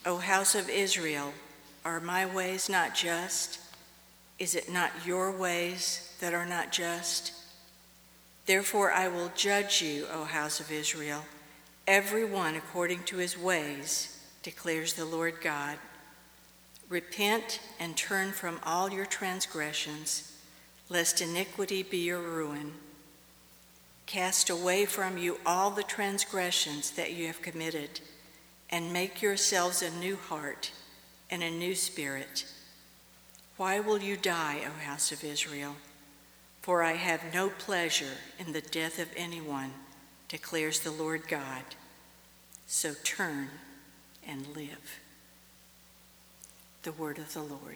O house of Israel, are my ways not just? Is it not your ways that are not just? Therefore I will judge you, O house of Israel, every one according to his ways, declares the Lord God. Repent and turn from all your transgressions, lest iniquity be your ruin. Cast away from you all the transgressions that you have committed, and make yourselves a new heart and a new spirit. Why will you die, O house of Israel? For I have no pleasure in the death of anyone, declares the Lord God. So turn and live. The word of the Lord.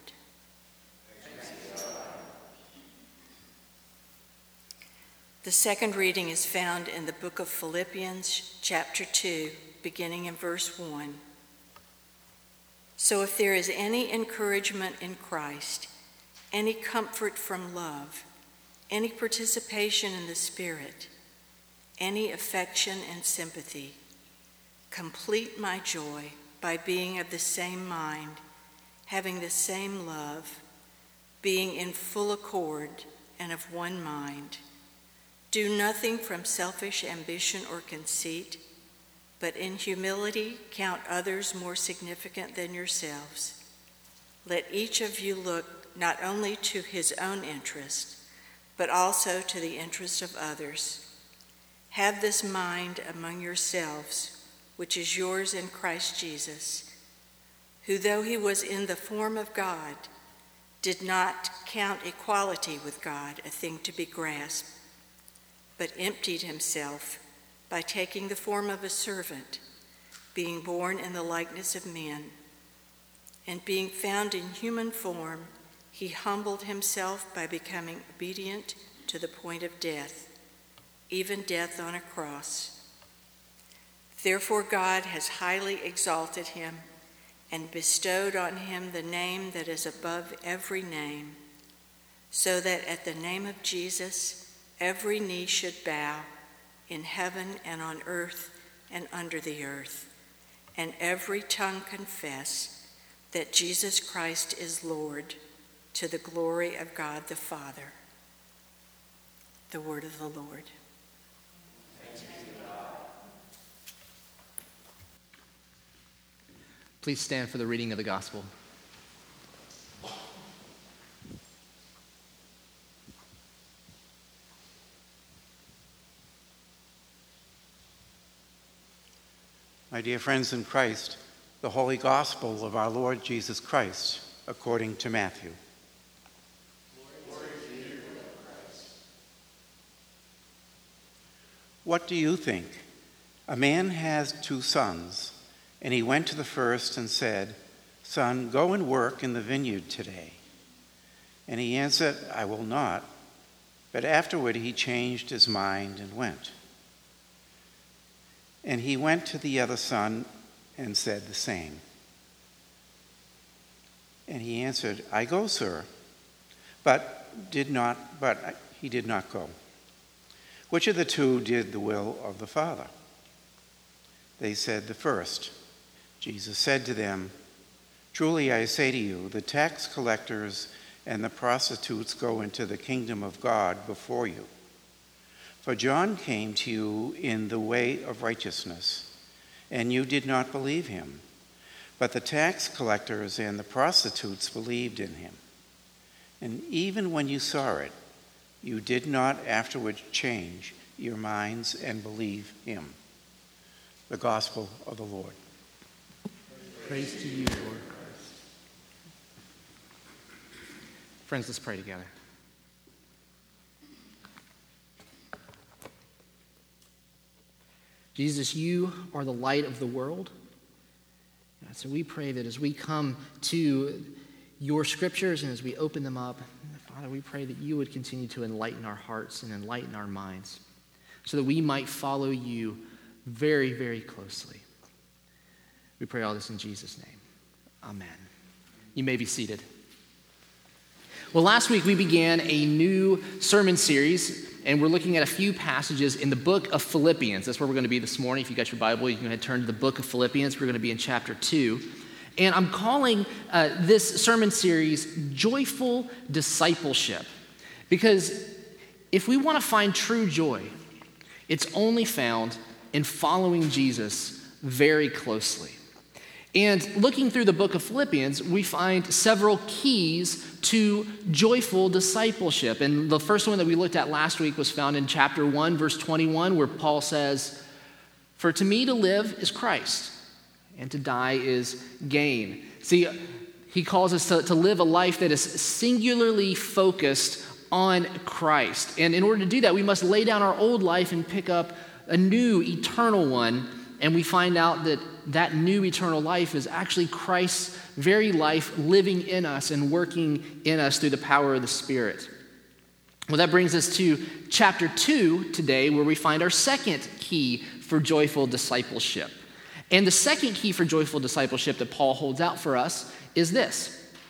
The second reading is found in the book of Philippians, chapter 2, beginning in verse 1. So if there is any encouragement in Christ, any comfort from love, any participation in the Spirit, any affection and sympathy, complete my joy by being of the same mind, having the same love, being in full accord and of one mind. Do nothing from selfish ambition or conceit, but in humility count others more significant than yourselves. Let each of you look not only to his own interest, but also to the interest of others. Have this mind among yourselves, which is yours in Christ Jesus, who, though he was in the form of God, did not count equality with God a thing to be grasped, but emptied himself by taking the form of a servant, being born in the likeness of men. And being found in human form, he humbled himself by becoming obedient to the point of death, even death on a cross. Therefore God has highly exalted him and bestowed on him the name that is above every name, so that at the name of Jesus every knee should bow, in heaven and on earth and under the earth, and every tongue confess that Jesus Christ is Lord, to the glory of God the Father. The word of the Lord. Thanks be to God. Please stand for the reading of the gospel. My dear friends in Christ, the Holy Gospel of our Lord Jesus Christ, according to Matthew. Glory to you, Lord Christ. What do you think? A man has 2 sons, and he went to the first and said, "Son, go and work in the vineyard today." And he answered, "I will not." But afterward he changed his mind and went. And he went to the other son and said the same. And he answered, "I go, sir," but he did not go. Which of the 2 did the will of the Father? They said, "The first." Jesus said to them, "Truly I say to you, the tax collectors and the prostitutes go into the kingdom of God before you. For John came to you in the way of righteousness, and you did not believe him. But the tax collectors and the prostitutes believed in him. And even when you saw it, you did not afterward change your minds and believe him." The Gospel of the Lord. Praise to you, Lord Christ. Friends, let's pray together. Jesus, you are the light of the world. So we pray that as we come to your scriptures and as we open them up, Father, we pray that you would continue to enlighten our hearts and enlighten our minds so that we might follow you very, very closely. We pray all this in Jesus' name. Amen. You may be seated. Well, last week we began a new sermon series, and we're looking at a few passages in the book of Philippians. That's where we're going to be this morning. If you got your Bible, you can go ahead and turn to the book of Philippians. We're going to be in chapter 2. And I'm calling this sermon series Joyful Discipleship, because if we want to find true joy, it's only found in following Jesus very closely. And looking through the book of Philippians, we find several keys to joyful discipleship. And the first one that we looked at last week was found in chapter 1, verse 21, where Paul says, "For to me to live is Christ, and to die is gain." See, he calls us to live a life that is singularly focused on Christ. And in order to do that, we must lay down our old life and pick up a new eternal one. And we find out that that new eternal life is actually Christ's very life living in us and working in us through the power of the Spirit. Well, that brings us to chapter 2 today, where we find our second key for joyful discipleship. And the second key for joyful discipleship that Paul holds out for us is this: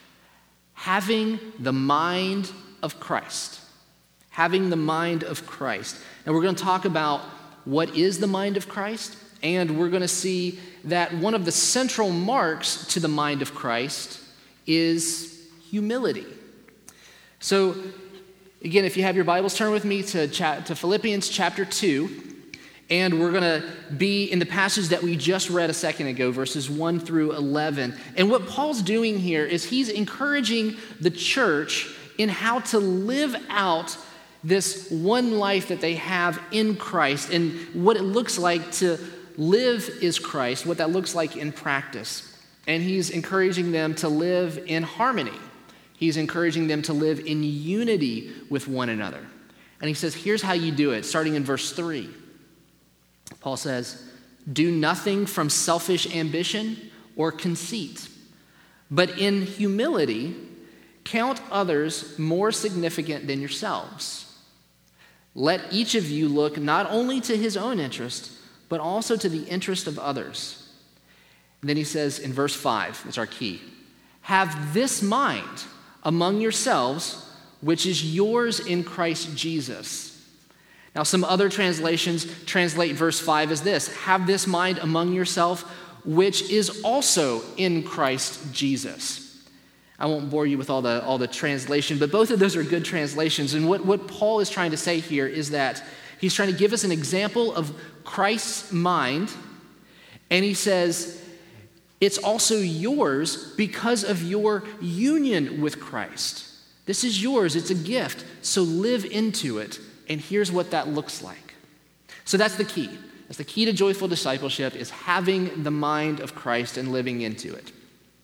having the mind of Christ. Having the mind of Christ. And we're going to talk about what is the mind of Christ, and we're going to see that one of the central marks to the mind of Christ is humility. So, again, if you have your Bibles, turn with me to Philippians chapter 2, and we're going to be in the passage that we just read a second ago, verses 1 through 11. And what Paul's doing here is he's encouraging the church in how to live out this one life that they have in Christ and what it looks like to live is Christ, what that looks like in practice. And he's encouraging them to live in harmony. He's encouraging them to live in unity with one another. And he says, here's how you do it, starting in verse 3. Paul says, "Do nothing from selfish ambition or conceit, but in humility count others more significant than yourselves. Let each of you look not only to his own interest, but also to the interest of others." And then he says in verse 5, that's our key, "Have this mind among yourselves, which is yours in Christ Jesus." Now, some other translations translate verse 5 as this: "Have this mind among yourself, which is also in Christ Jesus." I won't bore you with all the translation, but both of those are good translations. And what Paul is trying to say here is that he's trying to give us an example of Christ's mind, and he says, it's also yours because of your union with Christ. This is yours, it's a gift, so live into it, and here's what that looks like. So that's the key. That's the key to joyful discipleship, is having the mind of Christ and living into it.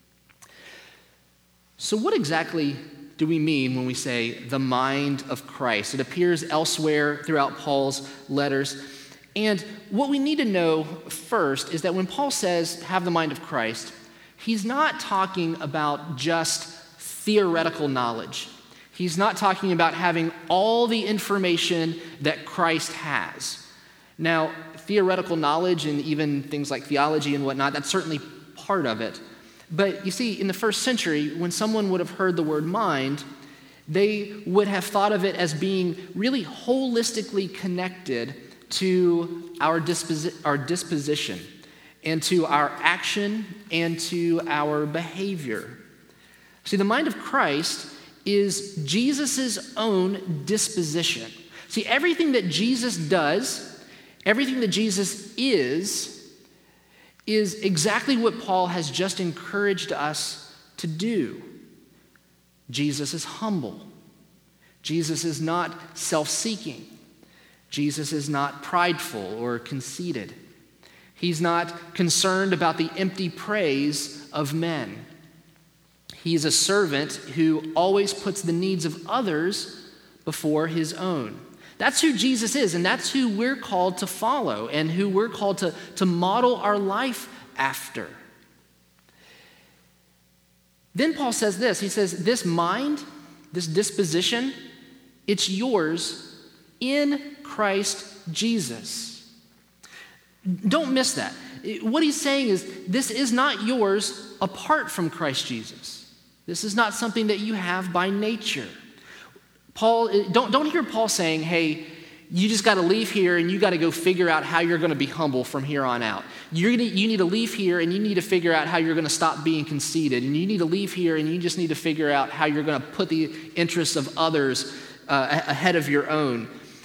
So what exactly do we mean when we say the mind of Christ? It appears elsewhere throughout Paul's letters. And what we need to know first is that when Paul says have the mind of Christ, he's not talking about just theoretical knowledge. He's not talking about having all the information that Christ has. Now, theoretical knowledge and even things like theology and whatnot, that's certainly part of it. But you see, in the first century, when someone would have heard the word mind, they would have thought of it as being really holistically connected to our disposition and to our action and to our behavior. See, the mind of Christ is Jesus' own disposition. See, everything that Jesus does, everything that Jesus is exactly what Paul has just encouraged us to do. Jesus is humble. Jesus is not self-seeking. Jesus is not prideful or conceited. He's not concerned about the empty praise of men. He's a servant who always puts the needs of others before his own. That's who Jesus is, and that's who we're called to follow and who we're called to model our life after. Then Paul says this. He says, this mind, this disposition, it's yours in Christ Jesus. Don't miss that. What he's saying is this is not yours apart from Christ Jesus. This is not something that you have by nature. Paul, don't hear Paul saying, hey, you just got to leave here and you got to go figure out how you're going to be humble from here on out. You need to leave here and you need to figure out how you're going to stop being conceited. And you need to leave here and you just need to figure out how you're going to put the interests of others ahead of your own.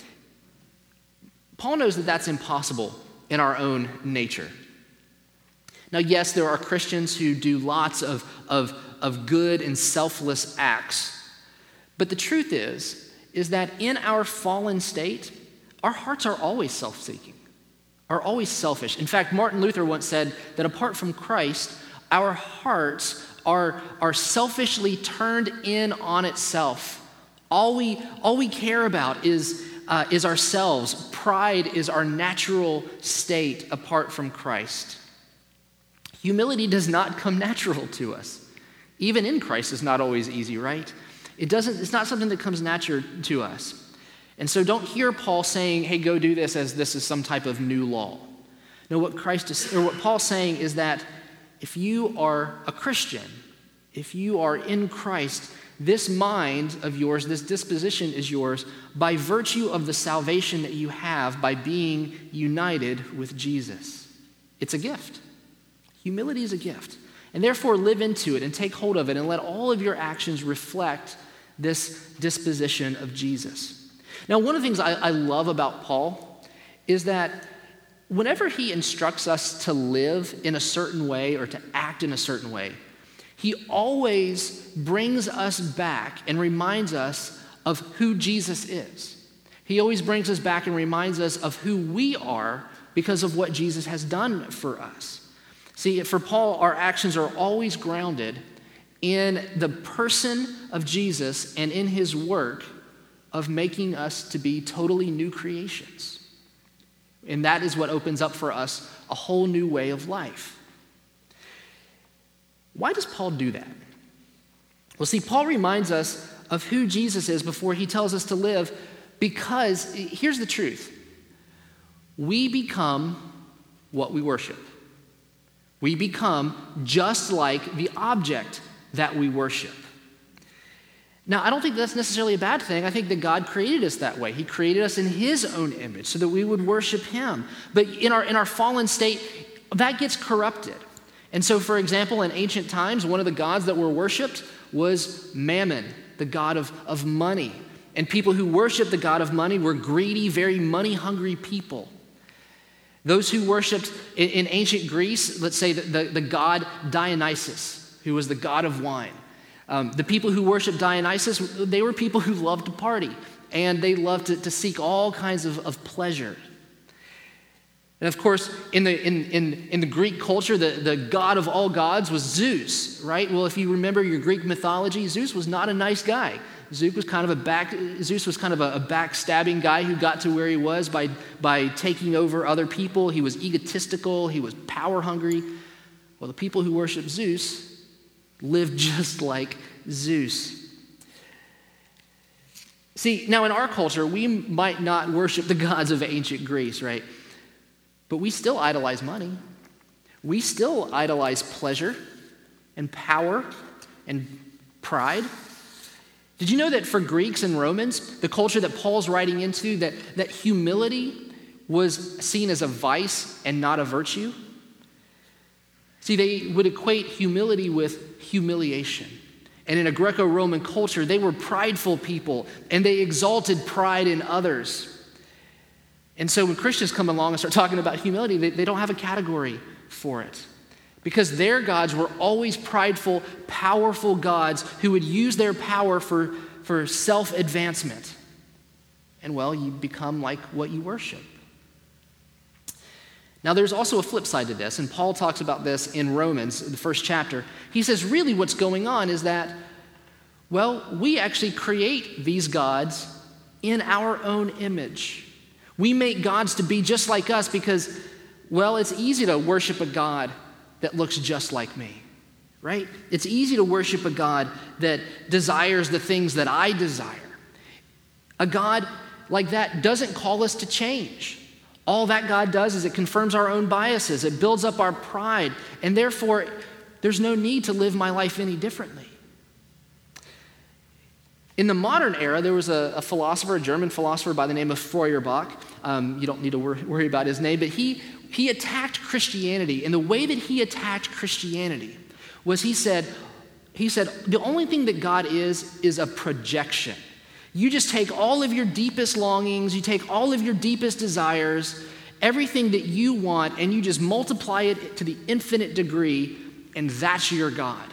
Paul knows that that's impossible in our own nature. Now, yes, there are Christians who do lots of good and selfless acts. But the truth is that in our fallen state, our hearts are always self-seeking, are always selfish. In fact, Martin Luther once said that apart from Christ, our hearts are selfishly turned in on itself. All we care about is ourselves. Pride is our natural state apart from Christ. Humility does not come natural to us. Even in Christ, it's not always easy, right? It's not something that comes natural to us. And so don't hear Paul saying, hey, go do this as this is some type of new law. No, what Paul's saying is that if you are a Christian, if you are in Christ, this mind of yours, this disposition is yours by virtue of the salvation that you have by being united with Jesus. It's a gift. Humility is a gift. And therefore live into it and take hold of it and let all of your actions reflect this disposition of Jesus. Now, one of the things I love about Paul is that whenever he instructs us to live in a certain way or to act in a certain way, he always brings us back and reminds us of who Jesus is. He always brings us back and reminds us of who we are because of what Jesus has done for us. See, for Paul, our actions are always grounded in the person of Jesus and in his work of making us to be totally new creations. And that is what opens up for us a whole new way of life. Why does Paul do that? Well, see, Paul reminds us of who Jesus is before he tells us to live, because here's the truth. We become what we worship. We become just like the object that we worship. Now, I don't think that's necessarily a bad thing. I think that God created us that way. He created us in his own image so that we would worship him. But in our fallen state, that gets corrupted. And so, for example, in ancient times, one of the gods that were worshipped was Mammon, the god of money. And people who worshiped the god of money were greedy, very money-hungry people. Those who worshipped in ancient Greece, let's say the god Dionysus, who was the god of wine. The people who worshiped Dionysus, they were people who loved to party, and they loved to seek all kinds of pleasure. And of course, in the Greek culture, the god of all gods was Zeus, right? Well, if you remember your Greek mythology, Zeus was not a nice guy. Zeus was kind of a backstabbing guy who got to where he was by taking over other people. He was egotistical. He was power hungry. Well, the people who worship Zeus lived just like Zeus. See, now in our culture, we might not worship the gods of ancient Greece, right? But we still idolize money. We still idolize pleasure and power and pride. Did you know that for Greeks and Romans, the culture that Paul's writing into, that humility was seen as a vice and not a virtue? See, they would equate humility with humiliation. And in a Greco-Roman culture, they were prideful people, and they exalted pride in others. And so when Christians come along and start talking about humility, they don't have a category for it. Because their gods were always prideful, powerful gods who would use their power for self-advancement. And well, you become like what you worship. Now, there's also a flip side to this, and Paul talks about this in Romans, the first chapter. He says, really what's going on is that, well, we actually create these gods in our own image. We make gods to be just like us because, well, it's easy to worship a God that looks just like me, right? It's easy to worship a God that desires the things that I desire. A God like that doesn't call us to change. All that God does is it confirms our own biases. It builds up our pride. And therefore, there's no need to live my life any differently. In the modern era, there was a philosopher, a German philosopher by the name of Feuerbach. You don't need to worry about his name, but he attacked Christianity. And the way that he attacked Christianity was he said, the only thing that God is a projection. You just take all of your deepest longings, you take all of your deepest desires, everything that you want, and you just multiply it to the infinite degree, and that's your God.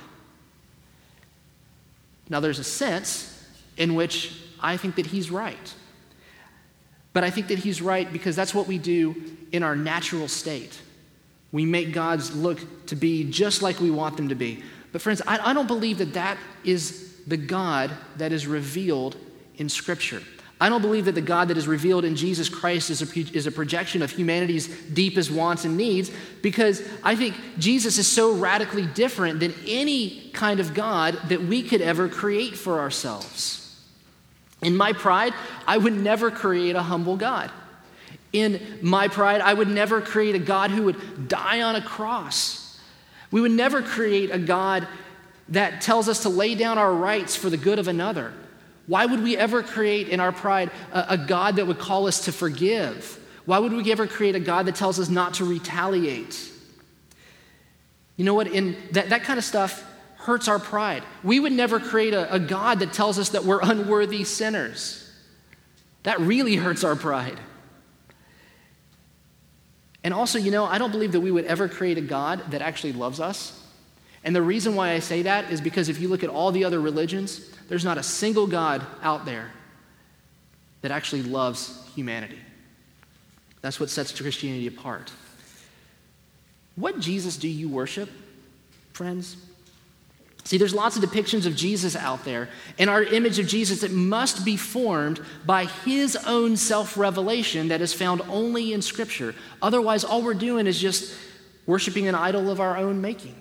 Now, there's a sense in which I think that he's right. But I think that he's right because that's what we do in our natural state. We make gods look to be just like we want them to be. But friends, I don't believe that that is the God that is revealed in Scripture. I don't believe that the God that is revealed in Jesus Christ is a projection of humanity's deepest wants and needs, because I think Jesus is so radically different than any kind of God that we could ever create for ourselves. In my pride, I would never create a humble God. In my pride, I would never create a God who would die on a cross. We would never create a God that tells us to lay down our rights for the good of another. Why would we ever create in our pride a God that would call us to forgive? Why would we ever create a God that tells us not to retaliate? You know what? In that kind of stuff hurts our pride. We would never create a God that tells us that we're unworthy sinners. That really hurts our pride. And also, I don't believe that we would ever create a God that actually loves us. And the reason why I say that is because if you look at all the other religions, there's not a single God out there that actually loves humanity. That's what sets Christianity apart. What Jesus do you worship, friends? See, there's lots of depictions of Jesus out there, and our image of Jesus, it must be formed by his own self-revelation that is found only in Scripture. Otherwise, all we're doing is just worshiping an idol of our own making.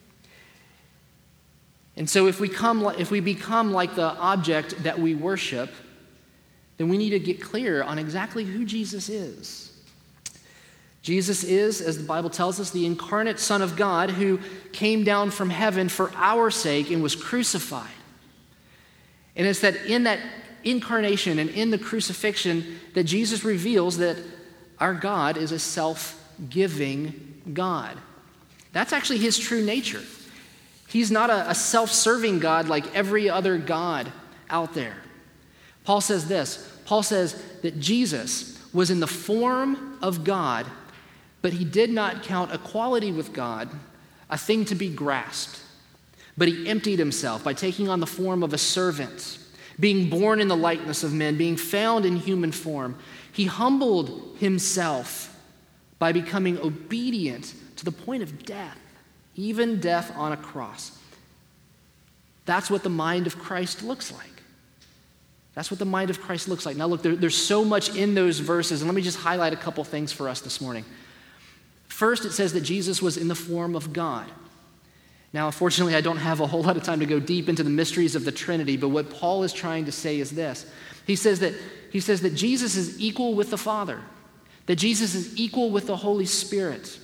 And so if we become like the object that we worship, then we need to get clear on exactly who Jesus is. Jesus is, as the Bible tells us, the incarnate Son of God who came down from heaven for our sake and was crucified. And it's that in that incarnation and in the crucifixion that Jesus reveals that our God is a self-giving God. That's actually his true nature. He's not a self-serving God like every other God out there. Paul says this. Paul says that Jesus was in the form of God, but he did not count equality with God a thing to be grasped. But he emptied himself by taking on the form of a servant, being born in the likeness of men, being found in human form. He humbled himself by becoming obedient to the point of death, even death on a cross. That's what the mind of Christ looks like. That's what the mind of Christ looks like. Now look, there's so much in those verses, and let me just highlight a couple things for us this morning. First, it says that Jesus was in the form of God. Now, unfortunately, I don't have a whole lot of time to go deep into the mysteries of the Trinity, but what Paul is trying to say is this. He says that Jesus is equal with the Father, that Jesus is equal with the Holy Spirit,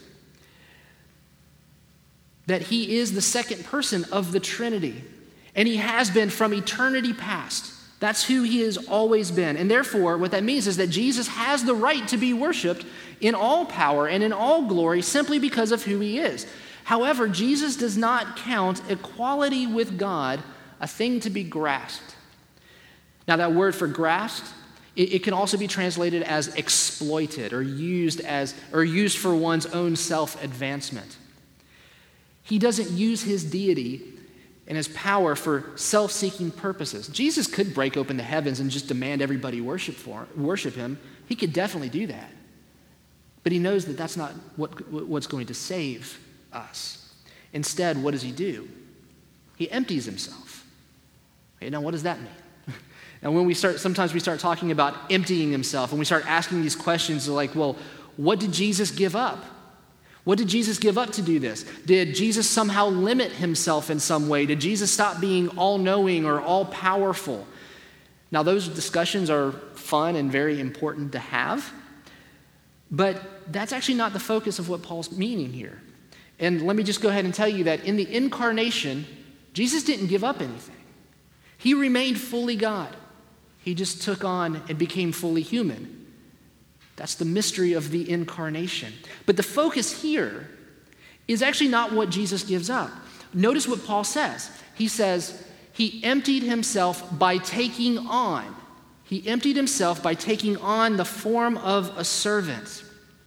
that he is the second person of the Trinity, and he has been from eternity past. That's who he has always been. And therefore, what that means is that Jesus has the right to be worshiped in all power and in all glory simply because of who he is. However, Jesus does not count equality with God a thing to be grasped. Now, that word for grasped, it can also be translated as exploited or used for one's own self-advancement. He doesn't use his deity and his power for self-seeking purposes. Jesus could break open the heavens and just demand everybody worship him. He could definitely do that. But he knows that that's not what's going to save us. Instead, what does he do? He empties himself. Okay, now what does that mean? And when sometimes we start talking about emptying himself, and we start asking these questions like, well, what did Jesus give up? What did Jesus give up to do this? Did Jesus somehow limit himself in some way? Did Jesus stop being all-knowing or all-powerful? Now, those discussions are fun and very important to have, but that's actually not the focus of what Paul's meaning here. And let me just go ahead and tell you that in the incarnation, Jesus didn't give up anything. He remained fully God. He just took on and became fully human. That's the mystery of the incarnation. But the focus here is actually not what Jesus gives up. Notice what Paul says. He says, he emptied himself by taking on. He emptied himself by taking on the form of a servant.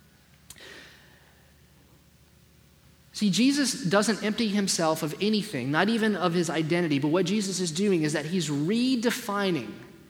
See, Jesus doesn't empty himself of anything, not even of his identity, but what Jesus is doing is that he's redefining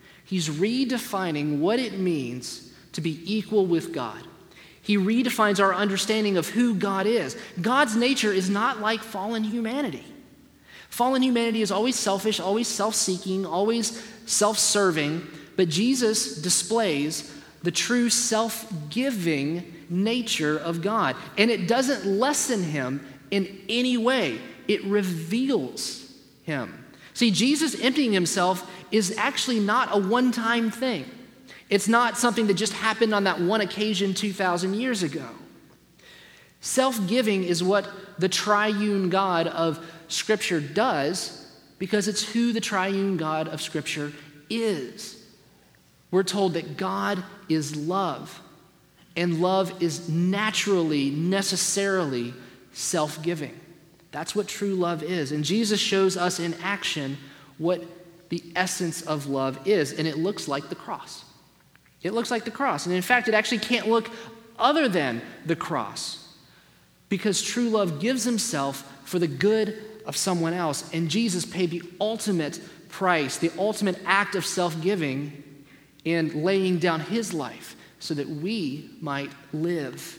what it means to be equal with God. He redefines our understanding of who God is. God's nature is not like fallen humanity. Fallen humanity is always selfish, always self-seeking, always self-serving, but Jesus displays the true self-giving nature of God. And it doesn't lessen him in any way. It reveals him. See, Jesus emptying himself is actually not a one-time thing. It's not something that just happened on that one occasion 2,000 years ago. Self-giving is what the triune God of Scripture does because it's who the triune God of Scripture is. We're told that God is love, and love is naturally, necessarily self-giving. That's what true love is. And Jesus shows us in action what the essence of love is, and it looks like the cross. It looks like the cross. And in fact, it actually can't look other than the cross because true love gives himself for the good of someone else. And Jesus paid the ultimate price, the ultimate act of self-giving in laying down his life so that we might live.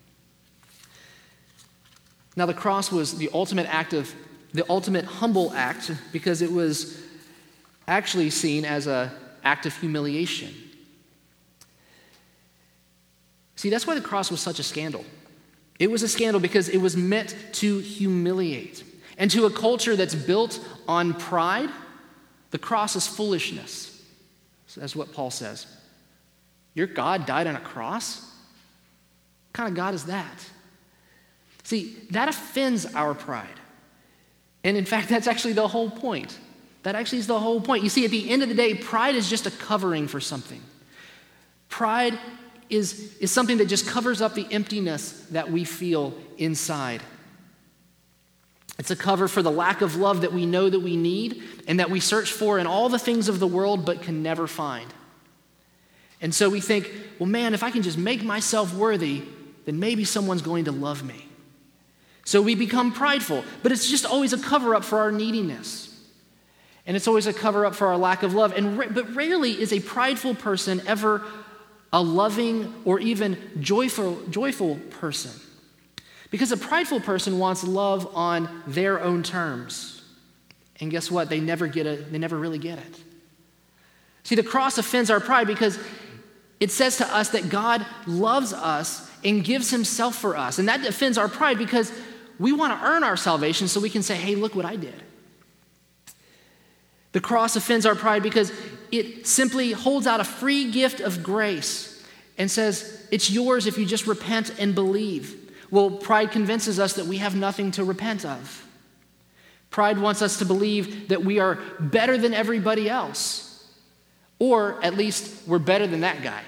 Now, the cross was the ultimate humble act because it was actually seen as an act of humiliation. See, that's why the cross was such a scandal. It was a scandal because it was meant to humiliate. And to a culture that's built on pride, the cross is foolishness. So that's what Paul says. Your God died on a cross? What kind of God is that? See, that offends our pride. And in fact, that's actually the whole point. That actually is the whole point. You see, at the end of the day, pride is just a covering for something. Pride is something that just covers up the emptiness that we feel inside. It's a cover for the lack of love that we know that we need and that we search for in all the things of the world but can never find. And so we think, well, man, if I can just make myself worthy, then maybe someone's going to love me. So we become prideful, but it's just always a cover-up for our neediness. And it's always a cover-up for our lack of love. But rarely is a prideful person ever a loving or even joyful person. Because a prideful person wants love on their own terms. And guess what? They never really get it. See, the cross offends our pride because it says to us that God loves us and gives himself for us. And that offends our pride because we want to earn our salvation so we can say, hey, look what I did. The cross offends our pride because it simply holds out a free gift of grace and says, it's yours if you just repent and believe. Well, pride convinces us that we have nothing to repent of. Pride wants us to believe that we are better than everybody else, or at least we're better than that guy.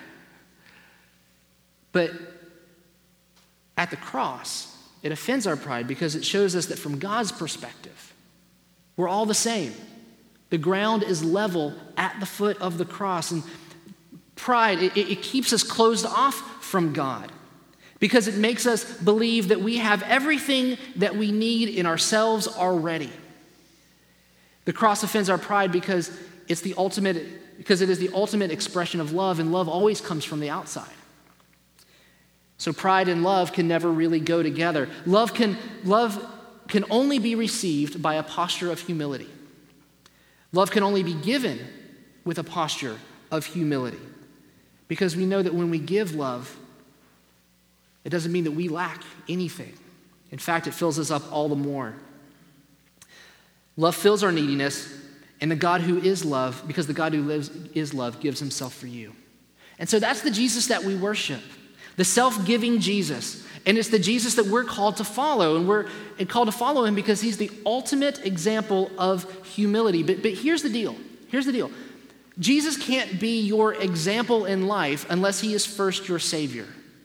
But at the cross, it offends our pride because it shows us that from God's perspective, we're all the same. The ground is level at the foot of the cross. And pride, it keeps us closed off from God because it makes us believe that we have everything that we need in ourselves already. The cross offends our pride because it is the ultimate expression of love, and love always comes from the outside. So pride and love can never really go together. Love can only be received by a posture of humility. Love can only be given with a posture of humility. Because we know that when we give love, it doesn't mean that we lack anything. In fact, it fills us up all the more. Love fills our neediness, and the God who is love, because the God who is love, gives himself for you. And so that's the Jesus that we worship, the self-giving Jesus. And it's the Jesus that we're called to follow. And we're called to follow him because he's the ultimate example of humility. But here's the deal. Here's the deal. Jesus can't be your example in life unless he is first your Savior.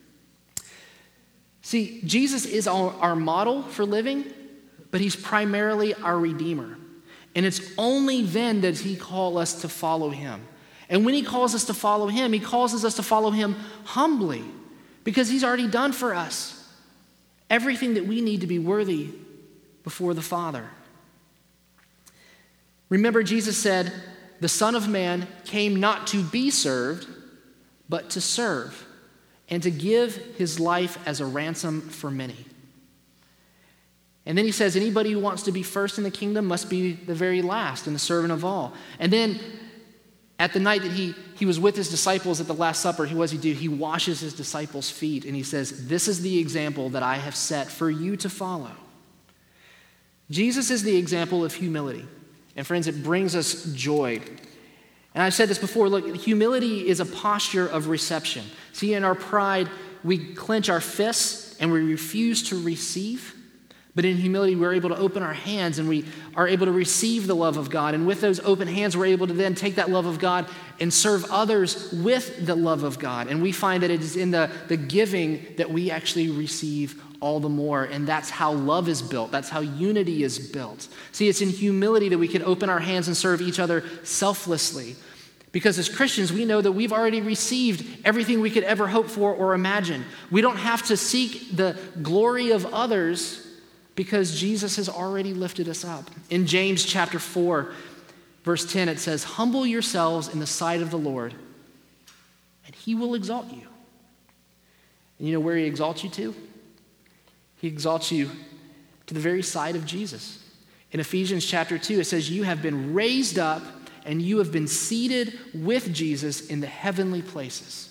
See, Jesus is our model for living, but he's primarily our Redeemer. And it's only then that he calls us to follow him. And when he calls us to follow him, he calls us to follow him humbly because he's already done for us everything that we need to be worthy before the Father. Remember, Jesus said, "The Son of Man came not to be served, but to serve, and to give his life as a ransom for many." And then he says, anybody who wants to be first in the kingdom must be the very last and the servant of all. And then at the night that he was with his disciples at the Last Supper, what does he do? He washes his disciples' feet, and he says, "This is the example that I have set for you to follow." Jesus is the example of humility. And friends, it brings us joy. And I've said this before, look, humility is a posture of reception. See, in our pride, we clench our fists and we refuse to receive. But in humility, we're able to open our hands and we are able to receive the love of God. And with those open hands, we're able to then take that love of God and serve others with the love of God. And we find that it is in the giving that we actually receive all the more. And that's how love is built. That's how unity is built. See, it's in humility that we can open our hands and serve each other selflessly. Because as Christians, we know that we've already received everything we could ever hope for or imagine. We don't have to seek the glory of others because Jesus has already lifted us up. In James chapter 4, verse 10, it says, "Humble yourselves in the sight of the Lord, and he will exalt you." And you know where he exalts you to? He exalts you to the very side of Jesus. In Ephesians chapter 2, it says, "You have been raised up, and you have been seated with Jesus in the heavenly places."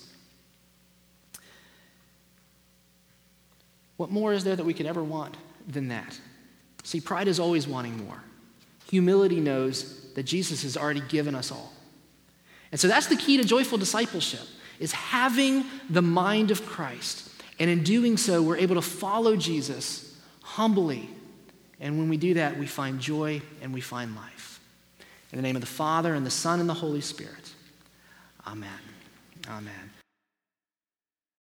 What more is there that we could ever want than that? See, pride is always wanting more. Humility knows that Jesus has already given us all. And so that's the key to joyful discipleship, is having the mind of Christ. And in doing so, we're able to follow Jesus humbly. And when we do that, we find joy and we find life. In the name of the Father, and the Son, and the Holy Spirit. Amen. Amen.